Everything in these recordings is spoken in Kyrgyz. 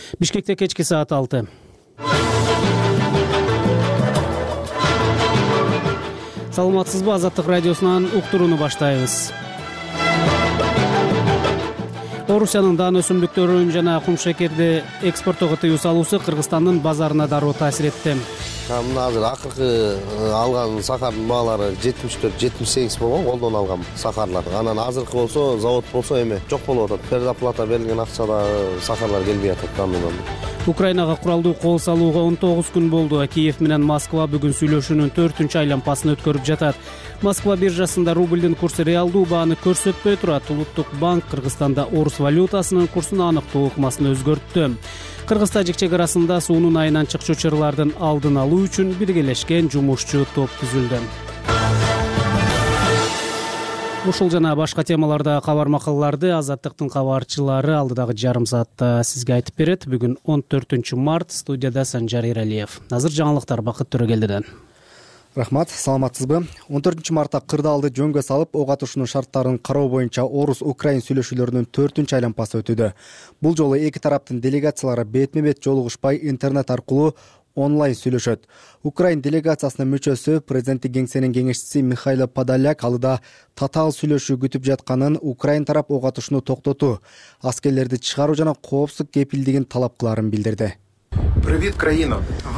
Бишкекте кечки саат 6. Саламатсызбы? Азаттык радиосунан уктурууну баштайбыз. Орусиянын даан өсүмдүктөрүн жана кумшекерди экспорттоого тыюу салуусу Кыргызстандын базарына дароо таасир этти. Мына азыр акыркы алган сахардын баалары 74-78 болгон, колдон алган сахарлар. Анан азыркы болсо, завод болсо эме жок болуп атат. Предоплата берилген акчада сахарлар келбей атат данынан. Украинага куралдуу кол салууга 19 күн болду. Киев менен Москва бүгүн сүйлөшүүнүн 4-чү айланпасын өткөрүп жатат. Москва биржасында рубльдин курсу реалдуу бааны көрсөтпөй турат. Улуттук банк Кыргызстанда орус валютасынын курсун аныктоо ыкмасын өзгөрттү. Кыргыз-тажик чек арасында суунун айынан чыкчу чырлардын алдын алуу үчүн биргелешкен жумушчу топ түзүлдү. Ушул жана башка темаларда кабар макалаларды Азаттыктын кабарчылары алдыдагы жарым саатта сизге айтып берет. Бүгүн 14 март, студияда Санжар Иралиев. Азыр жаңылыктар Бакыт Төрөгелдиден. Рахмат, саламатсызбы? 14 мартта кырдаалды жөнгө салып, ок атышуунун шарттарын кароо боюнча орус-украин сүйлөшүүлөрүнүн 4-чү айланпасы өтүүдө. Бул жолу эки тараптын делегациялары бетме-бет жолугушпай интернет аркылуу онлайн сүйлөшөт. Украин делегациясынын мүчөсү, президенттик кеңсенин кеңешчиси Михаил Подоляк алыда татаал сүйлөшүү күтүп жатканын, Украин тарап ок атышууну токтотуу, аскерлерди чыгаруу жана коопсуздук кепилдигин талап кылаарын билдирди. Привет, Украина.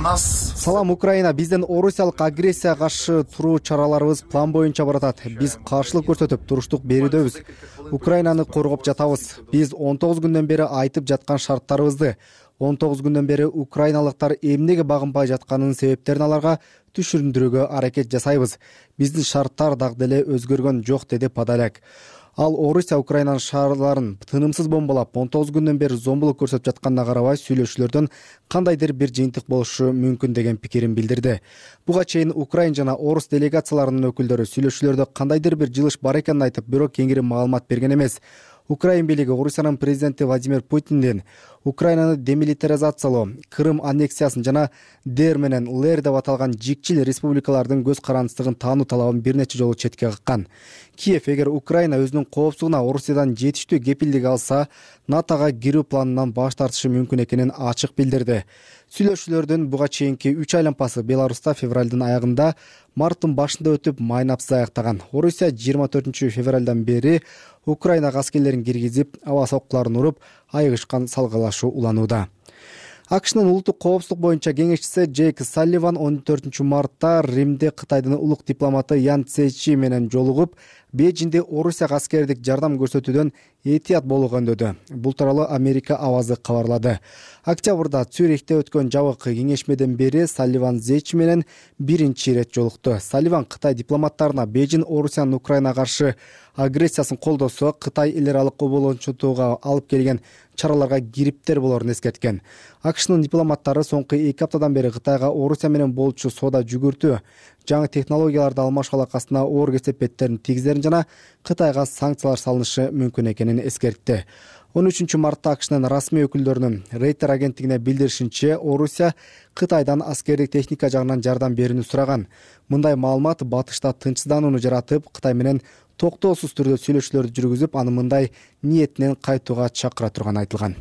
Салам, Украина. Бизден орусиялык агрессияга каршы туруу чараларыбыз план боюнча баратат. Биз каршылык көрсөтүп, туруштук берүүдөбүз. Украинаны коргоп жатабыз. Биз 19 күндөн бери айтып жаткан шарттарыбызды, 19 күндөн бери украиналыктар эмнеге багынбай жатканынын себептерин аларга түшүндүрүүгө аракет жасайбыз. Биздин шарттар дагы деле өзгөргөн жок, деди Подоляк. Ал Орусия Украинанын шаарларын тынымсыз бомбалап, 19 күндөн бери зомбулук көрсөтүп жатканына карабай, сүйлөшүүлөрдөн кандайдыр бир жыйынтык болушу мүмкүн деген пикирин билдирди. Буга чейин Украин жана орус делегацияларынын өкүлдөрү сүйлөшүүлөрдө кандайдыр бир жылыш бар экенин айтып, бирок кеңири маалымат берген эмес. Украин бийлиги Орусиянын президенти Владимир Путиндин Украинаны демилитаризациялоо, Крым аннексиясын жана ДР менен ЛР деп аталган жикчил республикалардын көз карандысыздыгын таануу талабын бир нече жолу четке каккан. Киев эгер Украина өзүнүн коопсуздугуна Орусиядан жетиштүү кепилдик алса, НАТОга кирүү планынан баш тартышы мүмкүн экенин ачык билдирди. Сүйлөшүүлөрдүн буга чейинки 3 айланпасы Беларуста февралдын аягында, марттын башында өтүп, майнапсыз аяктаган. Орусия 24 февралдан бери Украинага аскерлерин киргизип, аба соккуларын уруп, айыгышкан салгылашуу уланууда. АКШнын улуттук коопсуздук боюнча кеңешчиси Джейк Салливан 14 мартта Римде Кытайдын улук дипломаты Ян Цзечи менен жолугуп, Бейжиңде Орусияга аскердик жардам көрсөтүүдөн этият болууга үндөдү. Бул тууралуу Америка авазы кабарлады. Октябрда Цюрихте өткөн жабык кеңешмеден бери Салливан Цзечи менен биринчи ирет жолукту. Салливан Кытай дипломаттарына Бейжиң Орусиянын Украинага каршы агрессиясын колдосо, Кытай эл аралык оболончутууга алып келген чараларга кириптер болорун эскерткен. АКШнын дипломаттары соңку 2 аптадан бери Кытайга Орусия менен болчу соода жүгүртүү, жаңы технологияларды алмашуу алакасына оор кесепеттерин тийгизерин жана Кытайга санкциялар салынышы мүмкүн экенин эскертти. 13 мартта АКШнын расмий өкүлдөрүнүн Рейтер агенттигине билдиришинче, Орусия Кытайдан аскердик техника жагынан жардам берүүнү сураган. Мындай маалымат батышта тынчсызданууну жаратып, Кытай менен токтоосуз түрдө сүйлөшүүлөрдү жүргүзүп, аны мындай ниетинен кайтууга чакыра турганы айтылган.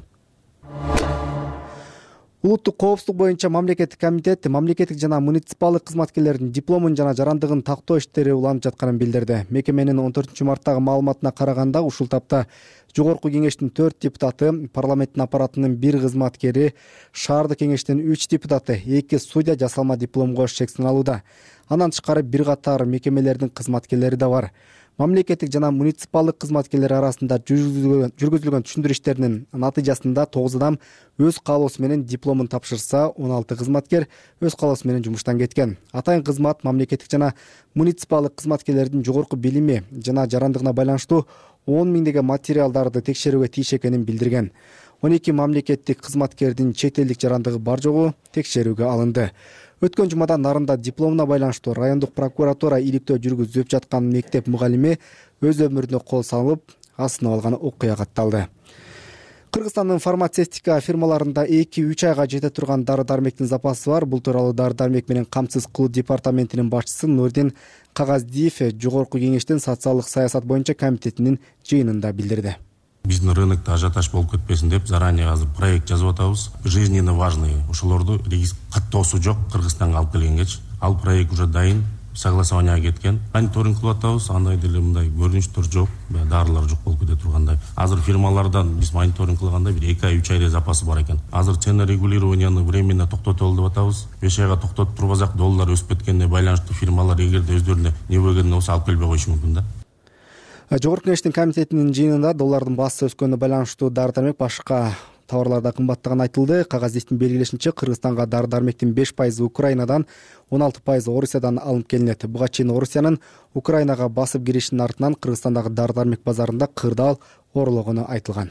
Улуттук коопсуздук боюнча мамлекеттик комитет мамлекеттик жана муниципалдык кызматкерлердин дипломун жана жарандыгын тактоо иштери уланып жатканын билдирди. Мекеменин 14 марттагы маалыматына караганда, ушул тапта жогорку кеңештин 4 депутаты, парламенттин аппаратынын 1 кызматкери, шаардык кеңештин 3 депутаты, 2 судья жасалма дипломго чек сыналууда. Андан тышкары бир катар мекемелердин кызматкерлери да бар. Мамлекеттик жана муниципалдык кызматкерлер арасында жүргүзүлгөн түшүндүрүү иштеринин натыйжасында 9 адам өз каалоосу менен дипломун тапшырса, 16 кызматкер өз каалоосу менен жумуштан кеткен. Атайын кызмат мамлекеттик жана муниципалдык кызматкерлердин жогорку билими жана жарандыгына байланыштуу 10 миңдеген материалдарды текшерүүгө тийиш экенин билдирген. 12 мамлекеттик кызматкердин чет элдик жарандыгы бар жогу текшерүүгө алынды. Өткөн жумада Нарында дипломуна байланыштуу райондук прокуратура иликтөө жүргүзүп жаткан мектеп мугалими өз өмүрүнө кол салып, асынып алган окуя катталды. Кыргызстандын фармацевтика фирмаларында 2-3 айга жете турган дары-дармектин запасы бар. Бул тууралуу дары-дармек менен камсыз кылуу департаментинин башчысы Нурдин Кагаздиев жогорку кеңештин социалдык саясат боюнча комитетинин жыйынында билдирди. Биздин рынокто ажиотаж болуп кетпесин деп заранее азыр проект жазып атабыз. Жизненно важный ошолорду каттоосу жок Кыргызстанга алып келгенгечи. Ал проект уже дайын, согласованияга кеткен. Мониторинг кылып атабыз, андай деле мындай көрүнүштөр жок, дарылар жок болуп кете тургандай. Азыр фирмалардан биз мониторинг кылганда бир 2 ай 3 айда запасы бар экен. Азыр цена регулированияны временно токтотолду деп атабыз. 5 айга токтотуп турбасак, доллар өсүп кеткенине байланыштуу фирмалар эгерде өздөрүнө не бөлгөнүн болсо алып келбей коюшу мүмкүн да. Жогорку Кеңештин комитетинин жыйынында доллардын баасы өскөнүнө байланыштуу дары-дармек башка товарларда кымбаттаганы айтылды. Кагазиштин белгилешинче Кыргызстанга дары-дармектин 5% Украинадан, 16% Орусиядан алынып келинет. Буга чейин Орусиянын Украинага басып киришинин артынан Кыргызстандагы дары-дармек базарында кырдаал орологону айтылган.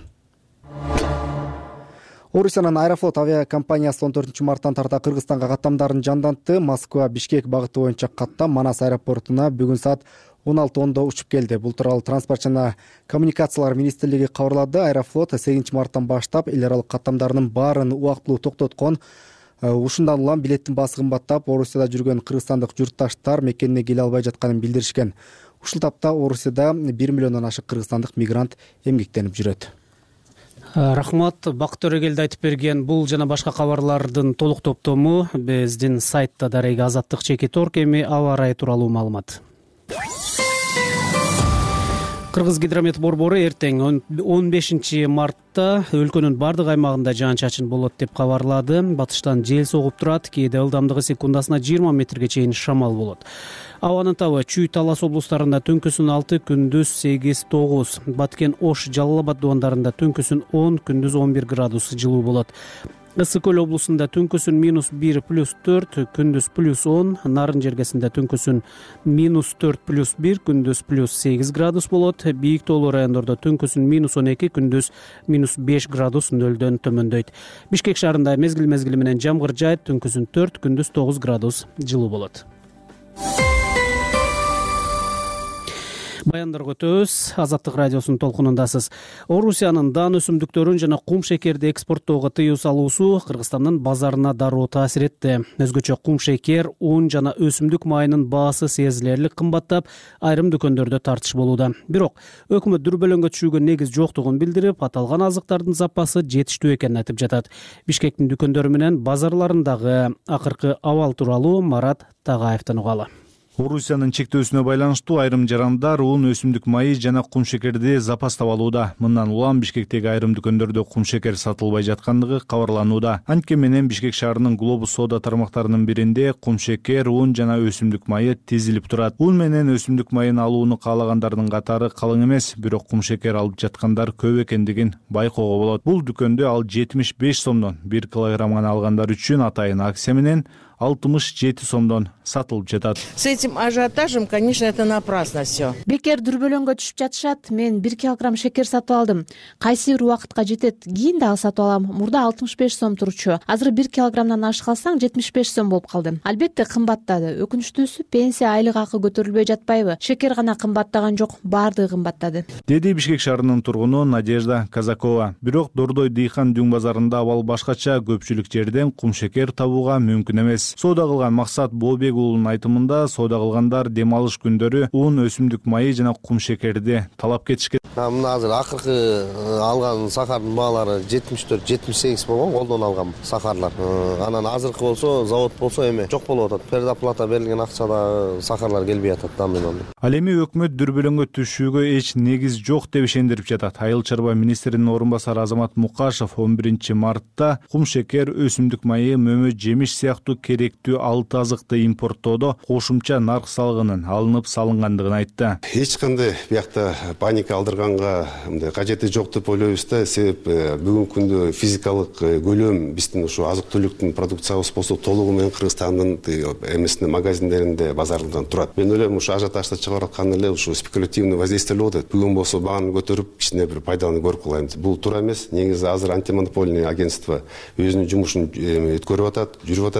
Орусиянын Аэрофлот авиакомпаниясы 14 марттан тарта Кыргызстанга каттамдарын жандантты. Москва-Бишкек багыты боюнча каттам Манас аэропортуна бүгүн саат 16:10 учуп келди. Бул тууралуу Транспорт жана коммуникациялар министрлиги кабарлады. Аэрофлот 8 марттан баштап эл аралык каттамдарынын баарын убактылуу токтоткон. Ушундан улам билеттин баасы кымбаттап, Орусияда жүргөн кыргызстандык журтташтар мекенине келе албай жатканын билдиришкен. Ушул тапта Орусияда 1 миллиондон ашык кыргызстандык мигрант эмгектенип жүрөт. Рахмат, Бакыт Төрөгелди айтып берген бул жана башка кабарлардын толук топтому биздин сайтта дареги Азаттык эми аба ырайы тууралуу маалымат. Кыргыз гидромет борбору эртең 15 мартта өлкөнүн бардык аймагында жаан-чачын болот деп кабарлады. Батыштан жел согуп турат, кээде ылдамдыгы секундасына 20 метрге чейин шамал болот. Абанын табы Чүй, Талас облустарында түнкүсүн 6, күндүз 8-9, Баткен, Ош, Жалал Абад дубандарында түнкүсүн 10, күндүз 11 градус жылуу болот. Ысык Көл облусунда түнкүсүн -1 +4, күндүз +10, Нарын жергесинде түнкүсүн -4 +1, күндүз +8 градус болот. Бийик тоолуу райондордо түнкүсүн -12, күндүз -5 градус нөлдөн төмөндөйт. Бишкек шаарында мезгил менен жамгыр жаайт, түнкүсүн 4, күндүз 9 градус жылуу болот. Баяндарга өтөбүз. Азаттык радиосунун толкунундасыз. Орусиянын даан өсүмдүктөрүн жана кум шекерди экспорттоого тыюу салуусу Кыргызстандын базарына дароо таасир этти. Өзгөчө кум шекер, un жана өсүмдүк майынын баасы сезилерлик кымбаттап, айрым дүкөндөрдө тартыш болууда. Бирок өкмөт дүрбөлөңгө түшүүгө негиз жоктугун билдирип, аталган азыктардын запасы жетиштүү экенин айтып жатат. Бишкектин дүкөндөрү менен базарларындагы акыркы абал тууралуу Марат Тагаевден угалы. Орусиянын чектөөсүнө байланыштуу айрым жарандар un, өсүмдүк майы жана кум шекерди запастап алууда. Мындан улам Бишкектеги айрым дүкөндөрдө кум шекер сатылбай жаткандыгы кабарланууда. Анткени менен Бишкек шаарынын Глобус соода тармактарынын биринде кум шекер, un жана өсүмдүк майы тизилип турат. Un менен өсүмдүк майын алууну каалагандардын катары калың эмес, бирок кум шекер алып жаткандар көп экендигин байкоого болот. Бул дүкөндө ал 75 сомдон 1 килограмман алгандар үчүн атайын акция менен 67 сомдон сатылып жатат. С этим ажиотажем, конечно, это напрасно все. Бекер дүрбөлөңгө түшүп жатышат. Мен 1 килограмм шекер сатып алдым. Кайсы бир убакытка жетет. Кийин дагы сатып алам. Мурда 65 сом турчу. Азыр 1 килограммдан ашык алсаң 75 сом болуп калды. Албетте кымбаттады. Өкүнүчтүүсү пенсия, айлык акы көтөрүлбөй жатпайбы? Шекер гана кымбаттаган жок, баардыгы кымбаттады. Деди Бишкек шаарынын тургуну Надежда Казакова. Бирок Дордой Дыйхан дүң базарында абал башкача, көпчүлүк жерден кум шекер табууга мүмкүн эмес. Соода кылган Максат Бообек уулунун айтымында, соода кылгандар дем алыш күндөрү un, өсүмдүк майы жана кум шекерди талап кетишкен. Мына азыр акыркы алган сахардын баалары 74-78 болгон, колдон алган сахарлар. Анан азыркы болсо, завод болсо эме жок болуп атат. Предоплата берилген акчада сахарлар келбей атат дамынан. Ал эми өкмөт дүрбөлөңгө түшүүгө эч негиз жок деп ишендирип жатат. Айыл чарба министринин орун басары Азамат Мукашев 11 мартта кум шекер, өсүмдүк майы, мөмө жемиш сыяктуу керектүү 6 азыкты импорттоодо кошумча нарк салыгынын алынып салынгандыгын айтты. Эч кандай биякта паника алдырганга мындай кажети жок деп ойлойбуз да. Себеп бүгүнкү күндө физикалык көлөм биздин ушу азык-түлүктүн продукциябыз болсо толугу менен Кыргызстандын эмесинде, магазиндеринде, базарында турат. Мен ойлойм, ушу ажиотажды чыгарып аткан эле ушу спекулятивный воздействие болуп атат. Бүгүн болсо бааны көтөрүп, кичине бир пайданы көрүп калайын. Бул туура эмес. Негизи азыр антимонопольный агентство өзүнүн жумушун өткөрүп атат, жүрүп атат.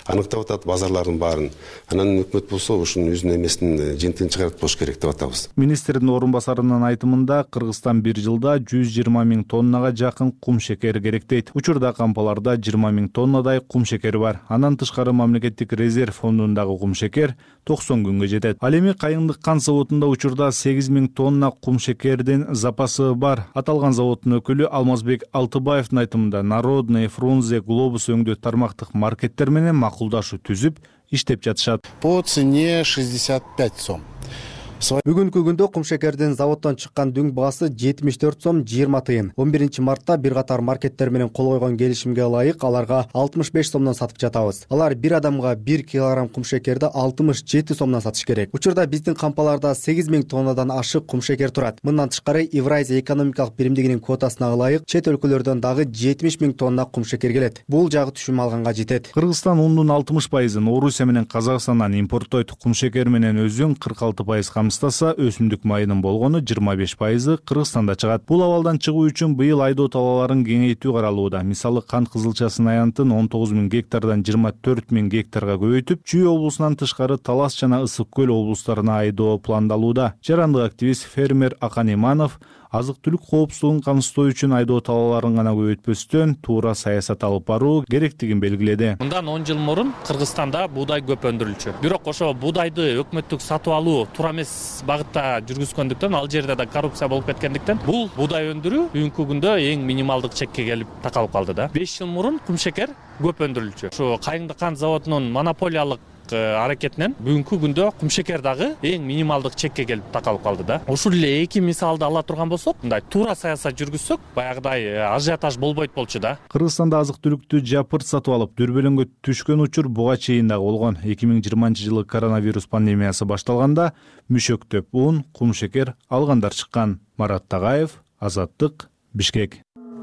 аныктап атат базарлардын баарын. Анан өкмөт болсо ушунун өзүнүн эмесин жыйынтыгын чыгарып болуш керек деп атабыз. Министрдин орун басарынын айтымында Кыргызстан бир жылда 120 000 тоннага жакын кум шекер керек дейт. Учурда кампаларда 20 000 тоннадай кум шекер бар. Андан тышкары мамлекеттик резерв фондундагы кум шекер 90 күнгө жетет. Ал эми Кайыңдык кант заводунда учурда 8 000 тонна кум шекердин запасы бар. Аталган заводдун өкүлү Алмазбек Алтыбаевдин айтымында Народный, Фрунзе, Глобус өңдөө тармактык маркеттер менен макулдашуу түзүп иштеп жатышат. По цене 65 сом. Бүгүнкү күндө кум шекердин заводдон чыккан дүң баасы 74 сом 20 тыйын. 11 мартта бир катар маркеттер менен кол койгон келишимге ылайык аларга 65 сомдон сатып жатабыз. Алар бир адамга 1 килограмм кум шекерди 67 сомдон сатыш керек. Учурда биздин кампаларда 8 000 тоннадан ашык кум шекер турат. Мындан тышкары Евразия экономикалык биримдигинин квотасына ылайык чет өлкөлөрдөн дагы 70 000 тонна кум шекер келет. Бул жагы түшүм алганга жетет. Кыргызстан ундун 60%ын Орусия менен Казакстандан импорттойт. Кум шекер менен өзүн 46% камсытаса, өсүмдүк майынын болгону 25% Кыргызстанда чыгат. Бул абалдан чыгуу үчүн быйыл айдоо талааларын кеңейтүү каралууда. Мисалы кант кызылчасын аянтын 19 000 гектардан 24 000 гектарга көбөйтүп, Чүй облусунан тышкары Талас жана Ысык көл облустарына айдоо пландалууда. Жарандык активист фермер Акан Иманов азык-түлүк коопсуздугун камсыздоо үчүн айдоо талааларын гана көбөйтпөстөн туура саясат алып баруу керектигин белгиледи. Мындан 10 жыл мурун Кыргызстанда буудай көп өндүрүлчү. Бирок ошо буудайды өкмөттүк сатып алуу туура эмес багытта жүргүзгөндүктөн, ал жерде да коррупция болуп кеткендиктен, бул буудай өндүрүү бүгүнкү күндө эң минималдык чекке келип такалып калды да. 5 жыл мурун кум шекер көп өндүрүлчү. Ошо Кайыңдык кант заводунун монополиялык аракетинен бүгүнкү күндө кум шекер дагы эң минималдык чекке келип такалып калды да. Ушул эле эки мисалды ала турган болсок, мындай туура саясат жүргүзсөк, баягыдай ажиотаж болбойт болчу да. Кыргызстанда азык-түлүктү жапырт сатып алып, дүрбөлөңгө түшкөн учур буга чейин дагы болгон. 2020-жылы коронавирус пандемиясы башталганда мүшөктөп ун, кум шекер алгандар чыккан. Марат Тагаев, Азаттык, Бишкек.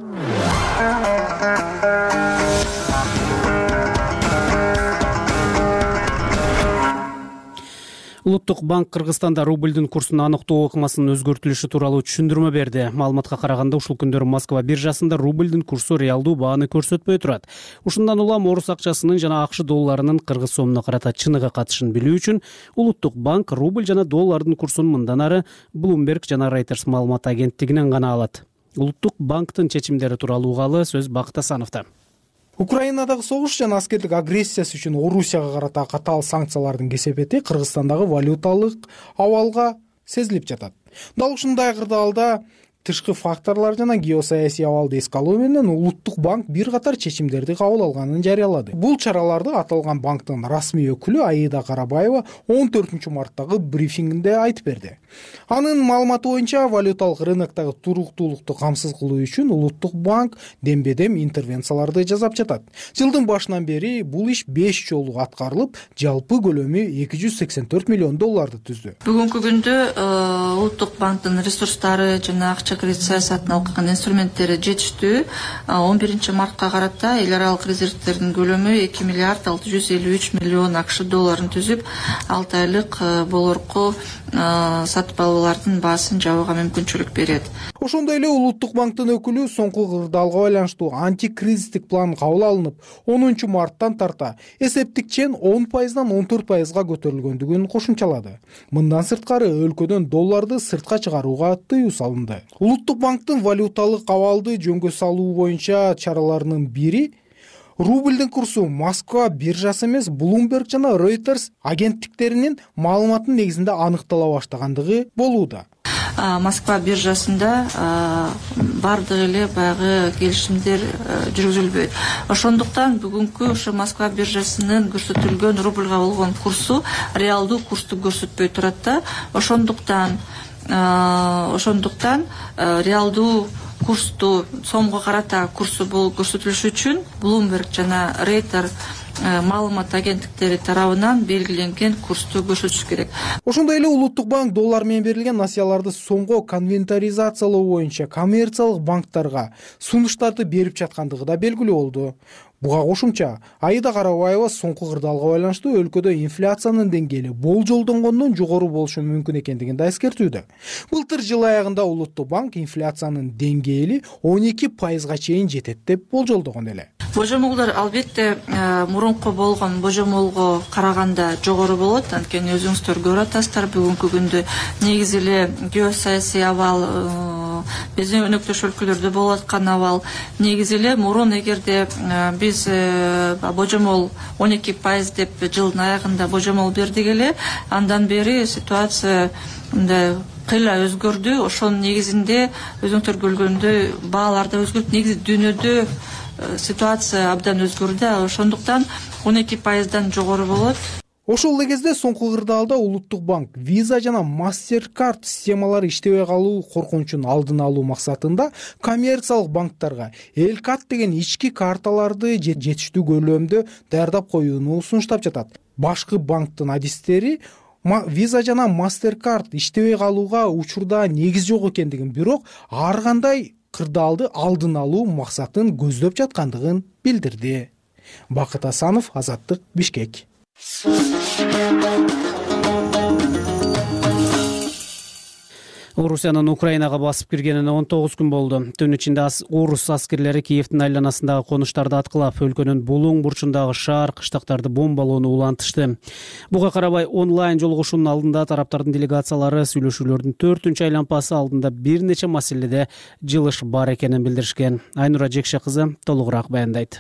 Улуттук банк Кыргызстанда рубльдин курсун аныктоо ыкмасынын өзгөртүлүшү тууралуу түшүндүрмө берди. Маалыматка караганда, ушул күндөрү Москва биржасында рубльдин курсу реалдуу бааны көрсөтпөй турат. Ушундан улам орус акчасынын жана акш долларынын кыргыз сомуна карата чыныгы катышын билүү үчүн Улуттук банк рубль жана доллардын курсун мындан ары Bloomberg жана Reuters маалымат агенттигинен гана алат. Улуттук банктын чечимдери тууралуу угалы сөз Бакыт Асановдо. Украинадагы согуш жана аскерлик агрессиясы үчүн Орусияга карата катаал санкциялардын кесепети Кыргызстандагы валюталык абалга сезилип жатат. Дал ушундай кырдаалда тышкы факторлор жана геосаясий абалды эске алуу менен Улуттук банк бир катар чечимдерди кабыл алганын жарыялады. Бул чараларды аталган банктын расмий өкүлү Аида Карабаева 14 марттагы брифингинде айтып берди. Анын маалыматы боюнча, валюталык рыноктогу туруктуулукту камсыз кылуу үчүн Улуттук банк дембедем интервенцияларды жасап жатат. Жылдын башынан бери бул иш 5 жолу аткарылып, жалпы көлөмү 284 миллион долларды түздү. Бүгүнкү күндө Улуттук банктын ресурстары жана акча кредит саясатына алган инструменттери жетиштүү. 11 мартка карата эл аралык резервтердин көлөмү 2 миллиард 653 миллион акш долларын түзүп, 6 айлык болорку сатып алуулардын баасын жабууга мүмкүнчүлүк берет. Ошондой эле Улуттук банктын өкүлү соңку кырдаалга байланыштуу антикризистик план кабыл алынып, 10 марттан тарта эсептик чен 10%дан 14%га көтөрүлгөндүгүн кошумчалады. Мындан сырткары өлкөдөн долларды сыртка чыгарууга тыюу салынды. Улуттук банктын валюталык абалды жөнгө салуу боюнча чараларынын бири рубльдин курсу Москва биржасы эмес, Bloomberg жана Reuters агенттиктеринин маалыматынын негизинде аныктала баштагандыгы болууда. Москва биржасында бардык эле баягы келишимдер жүргүзүлбөйт. Ошондуктан бүгүнкү ошо Москва биржасынын көрсөтүлгөн рубльга болгон курсу реалдуу курсту көрсөтпөй турат да. Ошондуктан реалдуу курсту сомго карата курсу бул көрсөтүлүшү үчүн Bloomberg жана Reuters маалымат агенттиктери тарабынан белгиленген курсту көрсөтүш керек. Ошондой эле Улуттук банк доллар менен берилген насыяларды сомго конвертаризациялоо боюнча коммерциялык банктарга сунуштарды берип жаткандыгы да белгилүү болду. Буга кошумча Аида Карабаева соңку кырдаалга байланыштуу өлкөдө инфляциянын деңгээли болжолдонгондон жогору болушу мүмкүн экендигин да эскертүүдө. Былтыр жыл аягында Улуттук банк инфляциянын деңгээли 12%га чейин жетет деп болжолдогон эле. божомолдор албетте мурунку болгон божомолго караганда жогору болот. Анткени өзүңүздөр көрүп атасыздар, бүгүнкү күндө негизи эле геосаясий абал, биздин өнөктөш өлкөлөрдө болуп аткан абал негизи эле мурун эгерде биз божомол 12% деп жылдын аягында божомол бердик эле, андан бери ситуация мындай кыйла өзгөрдү. Ошонун негизинде өзүңүздөр көргөндөй баалар да өзгөрдү. Негизи дүйнөдө ситуация абдан өзгөрдү. Ошондуктан 12%дан жогору болот. Ошол эле кезде соңку кырдаалда Улуттук банк Visa жана MasterCard системалары иштебей калуу коркунучун алдын алуу максатында коммерциялык банктарга Elcard деген ички карталарды жетиштүү көлөмдө даярдап коюуну сунуштап жатат. Башкы банктын адистери Visa жана MasterCard иштебей калууга учурда негиз жок экендигин, бирок ар кандай кырдаалды алдын алуу максатын көздөп жаткандыгын билдирди. Бакыт Асанов, Азаттык, Бишкек. Орусиянын Украинага басып киргенине 19 күн болду. Түн ичинде орус аскерлери Киевдин айланасындагы конуштарды аткылап, өлкөнүн булуң бурчундагы шаар, кыштактарды бомбалоону улантышты. Буга карабай онлайн жолугушуунун алдында тараптардын делегациялары сүйлөшүүлөрдүн 4-үнчү айланпасы алдында бир нече маселеде жылыш бар экенин билдиришкен. Айнура Жекше кызы толугураак баяндайт.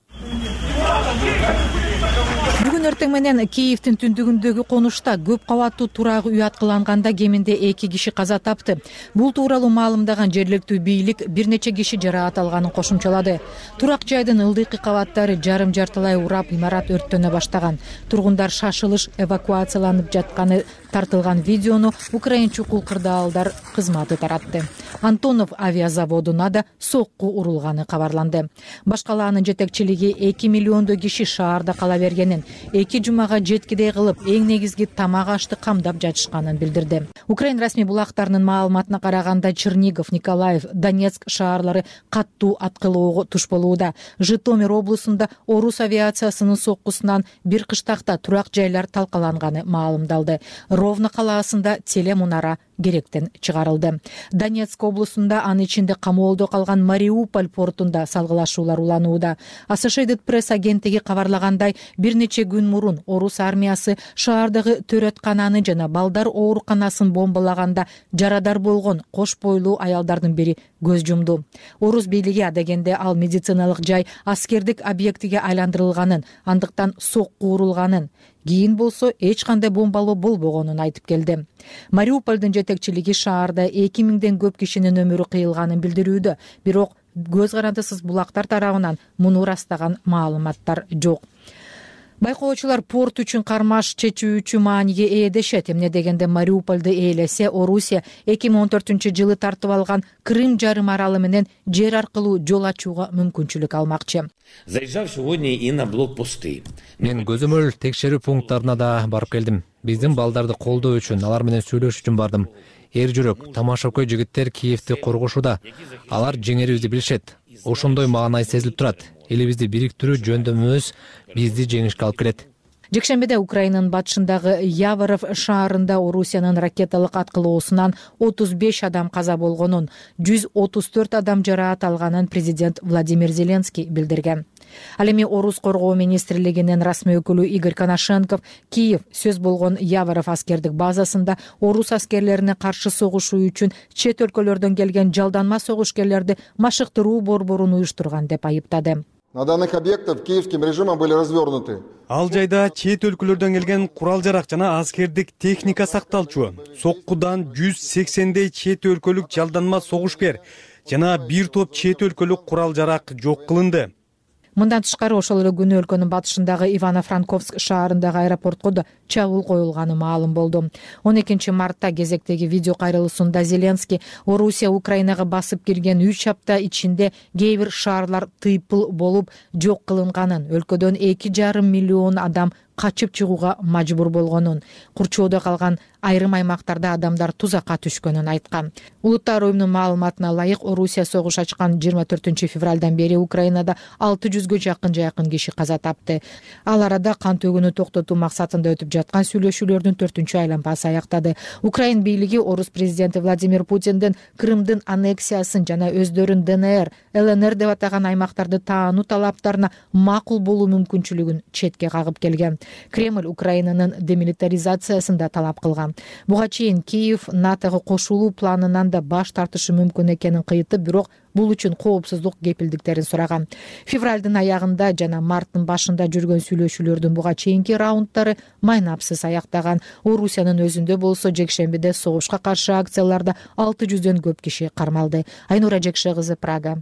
Бүгүн эртең менен Киевдин түндүгүндөгү конушта көп кабаттуу турак үй аткыланганда кеминде 2 киши каза тапты. Бул тууралуу маалымдаган жергиликтүү бийлик бир нече киши жараат алганын кошумчалады. Турак жайдын ылдыйкы кабаттары жарым-жартылай урап, имарат өрттөнө баштаган. Тургундар шашылыш эвакуацияланып жатканы тартылган видеону Украин чукул кырдаалдар кызматы таратты. Антонов авиазаводуна да сокку урулганы кабарланды. Башкалаанын жетекчилиги 2 миллиондой киши шаарда кала бергенин, 2 жумага жеткидей кылып, эң негизги тамак ашты камдап жатышканын билдирди. Украин расмий булактарынын маалыматына караганда Чернигов, Николаев, Донецк шаарлары каттуу аткылоого туш болууда. Житомир облусунда орус авиациясынын соккусунан бир кыштакта турак жайлар талкаланганы маалымдалды. Ровно калаасында телемунара керектен чыгарылды. Донецк облусунда, анын ичинде камоолдо калган Мариуполь портунда салгылашуулар уланууда. Associated Press агенттиги кабарлагандай, бир нече күн мурун орус армиясы шаардагы төрөткананы жана балдар ооруканасын бомбалаганда жарадар болгон кош бойлуу аялдардын бири көз жумду. Орус бийлиги адегенде ал медициналык жай аскердик объектиге айландырылганын, андыктан сокку урулганын, кийин болсо эч кандай бомбалоо болбогонун айтып келди. Мариупольдун жетекчилиги шаарда 2000ден көп кишинин өмүрү кыйылганын билдирүүдө, бирок көз карандысыз булактар тарабынан муну ырастаган маалыматтар жок. Байкоочулар порт үчүн кармаш чечүүчү мааниге ээ дешет. Эмне дегенде Мариупольду ээлесе, Орусия 2014-жылы тартып алган Крым жарым аралы менен жер аркылуу жол ачууга мүмкүнчүлүк алмакчы. Заезжав сегодня и на блокпосты. Мен көзөмөл текшерүү пункттарына да барып келдим. Биздин балдарды колдоо үчүн, алар менен сүйлөшүү үчүн бардым. Эр жүрөк, тамашакөй жигиттер Киевди коргошууда. Алар жеңерибизди билишет. Ошондой маанай сезилип турат. Элибизди бириктирүү жөндөмүбүз бизди жеңишке алып келет. Жекшембиде Украинанын батышындагы Яворов шаарында Орусиянын ракеталык аткылоосунан 35 адам каза болгонун, 134 адам жараат алганын президент Владимир Зеленский билдирген. Ал эми Орус коргоо министрлигинин расмий өкүлү Игорь Коношенков Киев сөз болгон Яворов аскердик базасында орус аскерлерине каршы согушуу үчүн чет өлкөлөрдөн келген жалданма согушкерлерди машыктыруу борборун уюштурган деп айыптады. На данных объектах киевским режимом были развернуты. Ал жайда чет өлкөлөрдөн келген курал-жарак жана аскердик техника сакталчу. Соккудан 180дей чет өлкөлүк жалданма согушкер жана бир топ чет өлкөлүк курал-жарак жок кылынды. Мындан тышкары ошол эле күнү өлкөнүн батышындагы Ивано-Франковск шаарындагы аэропортко да чабуул коюлганы маалым болду. 12 мартта кезектеги видео кайрылуусунда Зеленский Орусия Украинага басып кирген 3 апта ичинде кээ бир шаарлар тыйпыл болуп жок кылынганын, өлкөдөн 2,5 миллион адам качып чыгууга мажбур болгонун, курчоодо калган айрым аймактарда адамдар тузакка түшкөнүн айткан. Улуттар уюмунун маалыматына ылайык, Орусия согуш ачкан 24 февралдан бери Украинада 600гө жакын киши каза тапты. Ал арада кан төгүүнү токтотуу максатында өтүп жаткан сүйлөшүүлөрдүн 4 айланпасы аяктады. Украин бийлиги орус президенти Владимир Путиндин Крымдын аннексиясын жана өздөрүн ДНР, ЛНР деп атаган аймактарды таануу талаптарына макул болуу мүмкүнчүлүгүн четке кагып келген. Кремль Украинанын демилитаризациясын да талап кылган. Буга чейин Киев НАТОго кошулуу планынан да баш тартышы мүмкүн экенин кыйытып, бирок бул үчүн коопсуздук кепилдиктерин сураган. Февралдын аягында жана марттын башында жүргөн сүйлөшүүлөрдүн буга чейинки раунддары майнапсыз аяктаган. Орусиянын өзүндө болсо жекшембиде согушка каршы акцияларда 600дөн көп киши кармалды. Айнура Жекше кызы, Прага.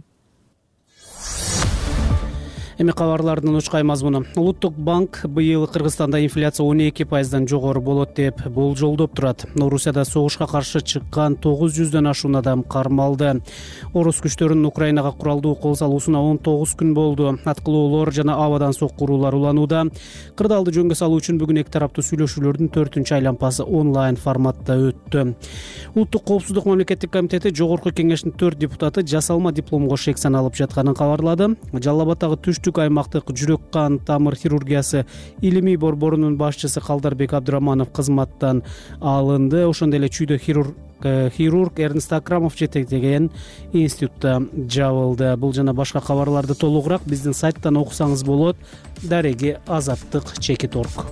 Эми кабарлардын учкай мазмуну. Улуттук банк быйыл Кыргызстанда инфляция 12%дан жогору болот деп болжолдоп турат. Орусияда согушка каршы чыккан 900дөн ашуун адам кармалды. Орус күчтөрүнүн Украинага куралдуу кол салуусуна 19 күн болду. Аткылоолор жана абадан соккуруулар уланууда. Кырдаалды жөнгө салуу үчүн бүгүн эки тараптуу сүйлөшүүлөрдүн 4 айланпасы онлайн форматта өттү. Улуттук коопсуздук мамлекеттик комитети жогорку кеңештин 4 депутаты жасалма дипломго шек саналып жатканын кабарлады. Жалал Абаддагы түштүк аймактык жүрөк кан тамыр хирургиясы илимий борборунун башчысы Калдарбек Абдыраманов кызматтан алынды. Ошондой эле чүйдө хирург Эрнст Акрамов жетектеген институтта жабылды. Бул жана башка кабарларды толугураак биздин сайттан окусаңыз болот. Дареги Азаттык Чекит.орг.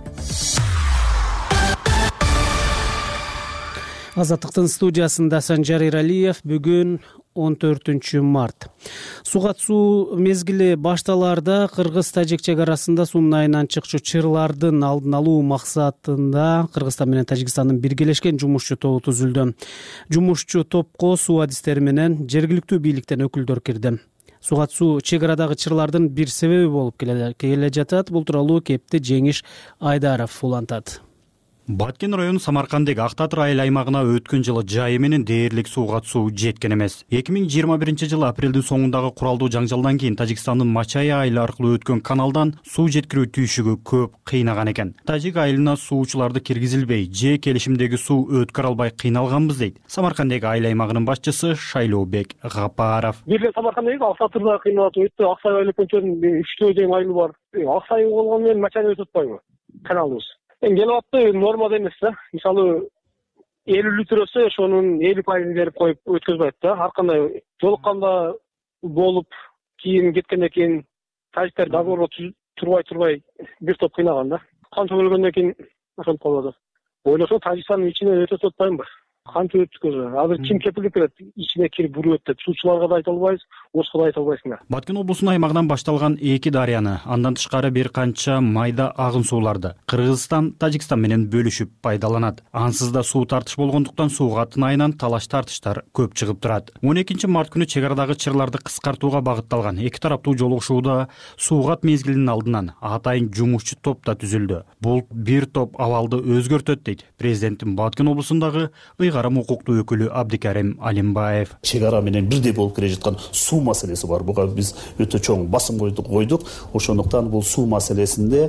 Азаттыктын студиясында Санжар Иралиев. Бүгүн 14 март. Сугат суу мезгили башталарда Кыргыз-Тажик чек арасында суунун айынан чыкчу чырлардын алдын алуу максатында Кыргызстан менен Тажикстандын биргелешкен жумушчу тобу түзүлдү. Жумушчу топко суу адистери менен жергиликтүү бийликтен өкүлдөр кирди. Сугат суу чек арадагы чырлардын бир себеби болуп келе жатат. Бул тууралуу кепти Жеңиш Айдаров улантат. Баткен району Самаркандеги Актатыр айыл аймагына өткөн жылы жайы менен дээрлик сугат суу жеткен эмес. 2021 жылы апрелдин соңундагы куралдуу жаңжалдан кийин Тажикстандын Мачая айылы аркылуу өткөн каналдан суу жеткирүү түйшүгү көп кыйнаган экен. Тажик айылына суучуларды киргизилбей, же келишимдеги суу өткөрө албай кыйналганбыз дейт Самаркандеги айыл аймагынын башчысы Шайлообек Гапаров. Бир Самаркандеги Актатырда кыйналат өттү, Аксай айылы көчөнүн 3 деген айылы бар. Аксай болгону менен Мачаяны өтүп атпайбы каналыбыз? Келип атты, нормада эмес да. Мисалы 50 литр өсө, ошонун 50% берип коюп өткөзбөйт да. Ар кандай жолукканда болуп, кийин кеткенден кийин тажиктер договорго турбай бир топ кыйнаган да. Кан төгүлгөндөн кийин ошентип калды. Ойлосоң Тажикстандын ичине өтөп атпайбы? Канча өткөзө? Азыр ким кепилдик берет? Ичине кирип буруу өтөп, суучуларга да айта албайбыз, бошко да айта албайсыңар. Баткен облусунун аймагынан башталган эки дарыяны, андан тышкары бир канча майда агын сууларды Кыргызстан, Тажикстан менен бөлүшүп пайдаланат. Ансыз да суу тартыш болгондуктан сугаттын айынан талаш-тартыштар көп чыгып турат. 12 март күнү чек арадагы чырларды кыскартууга багытталган эки тараптуу жолугушууда сугат мезгилинин алдынан атайын жумушчу топ да түзүлдү. Бул бир топ абалды өзгөртөт дейт президенттин Баткен облусундагы ыйгарым укуктуу өкүлү Абдикарим Алимбаев. Чек ара менен бирдей болуп келе жаткан суу маселеси бар. Буга биз өтө чоң басым койдук. Ошондуктан бул суу маселесинде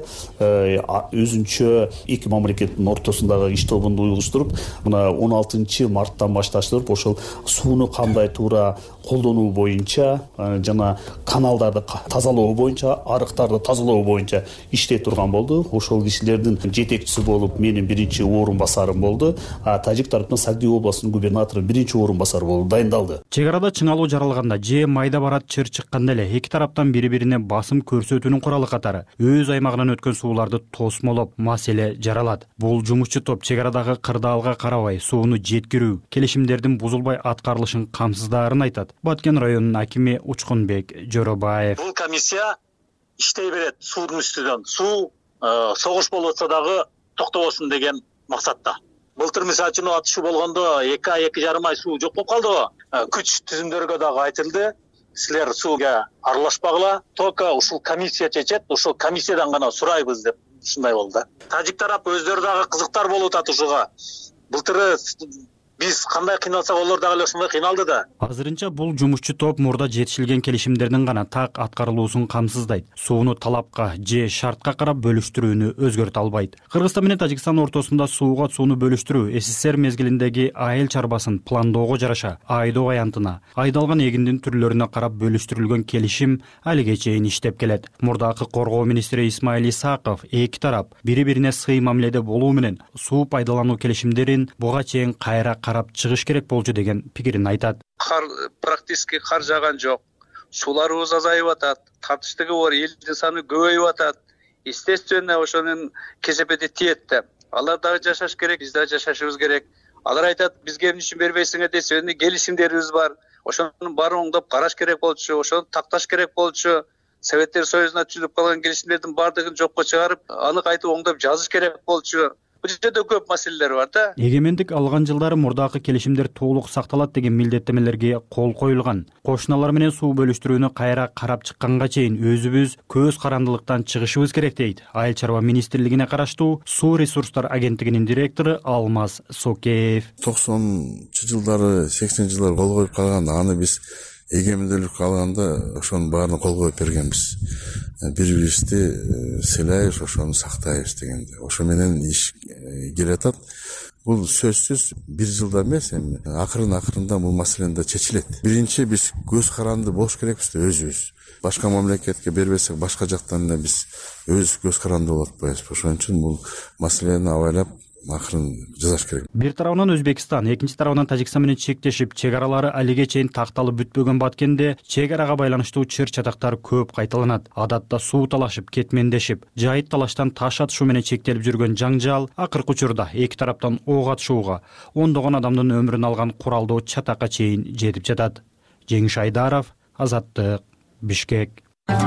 өзүнчө эки мамлекеттин ортосундагы иш тобун уюштуруп, мына 16 марттан башташтырып, ошол сууну кандай туура колдонуу боюнча жана каналдарды тазалоо боюнча, арыктарды тазалоо боюнча иштей турган болду. Ошол кишилердин жетекчиси болуп менин биринчи орун басарым болду. Тажик тарапынан Сагдиев областынын губернатору биринчи орун басары болуп дайындалды. Чек арада чыңалуу жаралганда же майда барат чыр чыкканда эле эки тараптан бири-бирине басым көрсөтүүнүн куралы катары өз аймагынан өткөн сууларды тосмолоп маселе жаралат. Бул жумушчу топ чек арадагы кырдаалга карабай сууну жеткирүү, келишимдердин бузулбай аткарылышын камсыздаарын айтат Баткен районунун акими Учкунбек Жоробаев. Бул комиссия иштей берет суунун үстүнөн. Суу согуш болуп атса дагы токтобосун деген максатта. Былтыр мисалы үчүн атышуу болгондо 2 ай 2,5 ай суу жок болуп калдыбы? Күч түзүмдөргө дагы айтылды. Силер сууга аралашпагыла, только ушул комиссия чечет, ушул комиссиядан гана сурайбыз деп ушундай болду. Тажик тарап өздөрү дагы кызыктар болуп атат ушуга. Былтыры биз кандай кыйналсак алар дагы эле ошондой кыйналды да. Азырынча бул жумушчу топ мурда жетишилген келишимдердин гана так аткарылуусун камсыздайт. Сууну талапка же шартка карап бөлүштүрүүнү өзгөртө албайт. Кыргызстан менен Тажикстан ортосунда сууну бөлүштүрүү СССР мезгилиндеги айыл чарбасын пландоого жараша айдоо аянтына, айдалган эгиндин түрлөрүнө карап бөлүштүрүлгөн келишим алиге чейин иштеп келет. Мурдакы коргоо министри Исмаил Исаков эки тарап бири-бирине сый мамиледе болуу менен суу пайдалануу келишимдерин буга чейин кайра карап чыгыш керек болчу деген пикирин айтат. Практически кар жааган жок. Сууларыбыз азайып атат. Тартыштыгы бар, элдин саны көбөйүп атат. Естественно, ошонун кесепети тиет да. Алар дагы жашаш керек, биз дагы жашашыбыз керек. Алар айтат, бизге эмне үчүн бербейсиңер десе, келишимдерибиз бар. Ошонун баарын оңдоп караш керек болчу, ошону такташ керек болчу. Советтер Союзуна түзүлүп калган келишимдердин баардыгын жокко чыгарып, аны кайтып оңдоп жазыш керек болчу. Бул жерде көп маселелер бар да. Эгемендик алган жылдары мурдакы келишимдер толук сакталат деген милдеттемелерге кол коюлган. Кошуналар менен суу бөлүштүрүүнү кайра карап чыкканга чейин өзүбүз көз карандылыктан чыгышыбыз керек дейт Айыл чарба министрлигине караштуу Суу ресурстар агенттигинин директору Алмаз Сокеев. 90-жылдары, 80-жылдары кол коюп калган, аны биз эгемендүүлүк алганда ошонун баарына кол коюп бергенбиз. Бири-бирибизди сыйлайбыз, ошону сактайбыз дегенде. Ошо менен иш келатат. Бул сөзсүз бир жылда эмес, эми акырында бул маселе да чечилет. Биринчи биз көз каранды болуш керекпиз да өзүбүз. Башка мамлекетке бербесек, башка жактан да биз өз көз каранды болуп атпайбыз. Ошон үчүн бул маселени абайлап акырын жазаш керек. Бир тарабынан Өзбекстан, экинчи тарабынан Тажикстан менен чектешип, чек аралары алиге чейин такталып бүтпөгөн Баткенде чек арага байланыштуу чыр-чатактар көп кайталанат. Адатта суу талашып, кетмендешип, жайыт талаштан таш атышуу менен чектелип жүргөн жаңжал акыркы учурда эки тараптан ок атышууга, ондогон адамдын өмүрүн алган куралдуу чатакка чейин жетип жатат. Жеңиш Айдаров, Азаттык, Бишкек.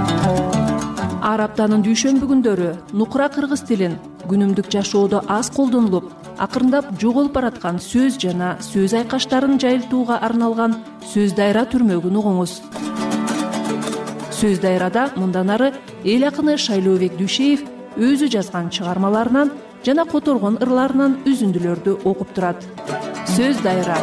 Ар аптанын дүйшөмбү күндөрү нукура кыргыз тилин күнүмдүк жашоодо аз колдонулуп, акырындап жоголуп бараткан сөз жана сөз айкаштарын жайылтууга арналган Сөз дайра түрмөгүн угуңуз. Сөз дайрада мындан ары эл акыны Шайлообек Дүйшеев өзү жазган чыгармаларынан жана которгон ырларынан үзүндүлөрдү окуп турат. Сөз дайра.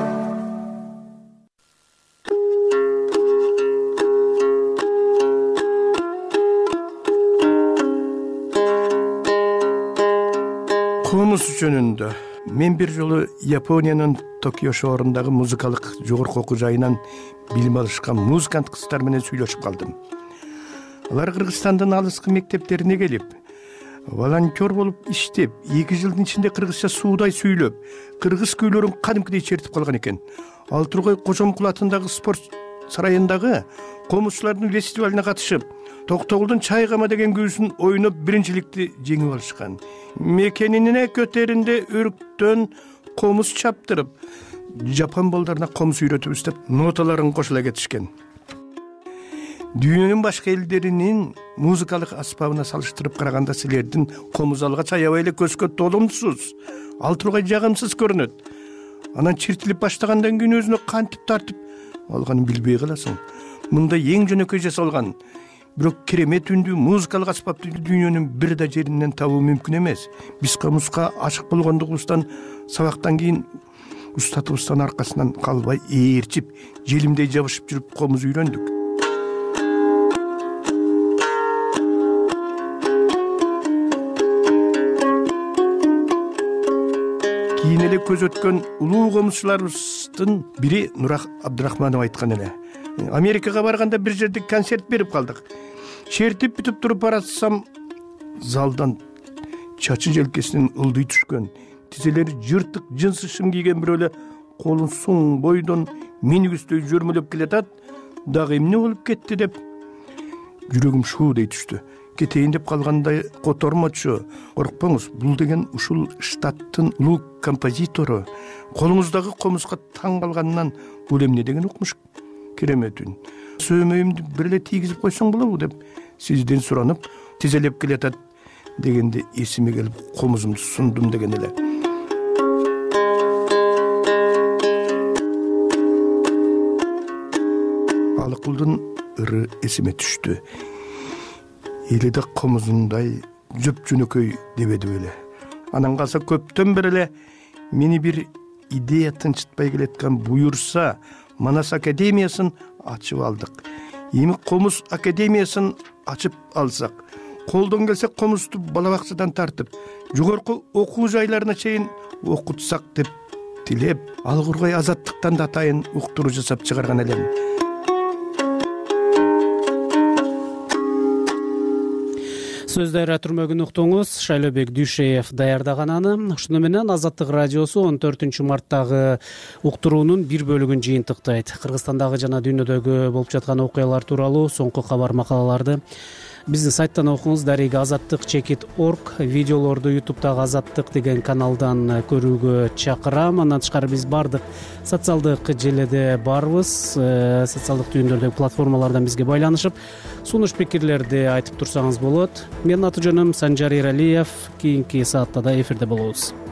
Комуз жөнүндө мен бир жолу Япониянын Токио шаарындагы музыкалык жогорку окуу жайынан билим алышкан музыкант кыздар менен сүйлөшүп калдым. Алар Кыргызстандын алыскы мектептерине келип, волонтер болуп иштеп, 2 жылдын ичинде кыргызча суудай сүйлөп, кыргыз күйлөрүн кадимкидей чертип калган экен. Ал Тургай Кожомкул атындагы спорт сарайындагы комузчулардын фестивалине катышып, Токтогулдун Чайгама деген күүсүн ойноп биринчиликти жеңип алышкан. Мекенине көтөрүндө өрүктөн комуз чаптырып, жапон балдарына комуз үйрөтүбүз деп ноталарын кошула кетишкен. Дүйнөнүн башка элдеринин музыкалык аспабына салыштырып караганда силердин комуз алгач аябай эле көзгө толумсуз, ал тургай жагымсыз көрүнөт. Анан чиртилип баштагандан кийин өзүнө кантип тартып алганын билбей каласың. Мында эң жөнөкөй жасалган, бирок керемет үндүү музыкалык аспапты дүйнөнүн бир да жеринен табуу мүмкүн эмес. Биз комузга ашык болгондугубуздан сабактан кийин устатыбыздан аркасынан калбай ээрчип, желимдей жабышып жүрүп комуз үйрөндүк. Кийин эле көз өткөн улуу комузчуларыбыздын бири Нурак Абдырахманов айткан эле. Америкага барганда бир жерде концерт берип калдык. Чертип бүтүп туруп баратсам, залдан чачы желкесинен ылдый түшкөн, тизелери жыртык жынсы шым кийген бирөө эле колун суң бойдон минигүздөй жөрмөлөп келатат. Дагы эмне болуп кетти деп жүрөгүм шуудей түштү. Кетейин деп калгандай котормочу. Коркпоңуз, бул деген ушул штаттын улуу композитору. Колуңуздагы комузга таң калганынан бул эмне деген укмуш керемет үн. Сөймөйүмдү бир эле тийгизип койсоң болобу деп сизден суранып, тизелеп келатат дегенде эсиме келип комузумду сундум деген эле. Алыкулдун ыры эсиме түштү. Эледе комузундай жөп жөнөкөй дебеди беле. Анан калса көптөн бери эле мени бир идея тынчытпай келаткан буюрса Манас академиясын ачып алдык. Эми Комуз академиясын ачып алсак, колдон келсе Комузду бала бакчадан тартып, жогорку окуу жайларына чейин окутсак деп тилеп, Алгургай азаттыктан да атайын уктуруу жасап чыгарган элем. Сөздөрү түрмөгүн уктуңуз. Шайлообек Дүйшеев даярдаган аны. Ушуну менен Азаттык радиосу 14 марттагы уктуруунун бир бөлүгүн жыйынтыктайт. Кыргызстандагы жана дүйнөдөгү болуп жаткан окуялар тууралуу соңку кабар макалаларды биздин сайттан окуңуз. Дареги azattik.org, видеолорду YouTube'дагы Азаттык деген каналдан көрүүгө чакырам. Андан тышкары биз бардык социалдык желеде барбыз. Социалдык түйүндөрдөгү платформалардан бизге байланышып, сунуш пикирлерди айтып турсаңыз болот. Менин аты жөнүм Санжар Эралиев. Кийинки саатта да эфирде болобуз.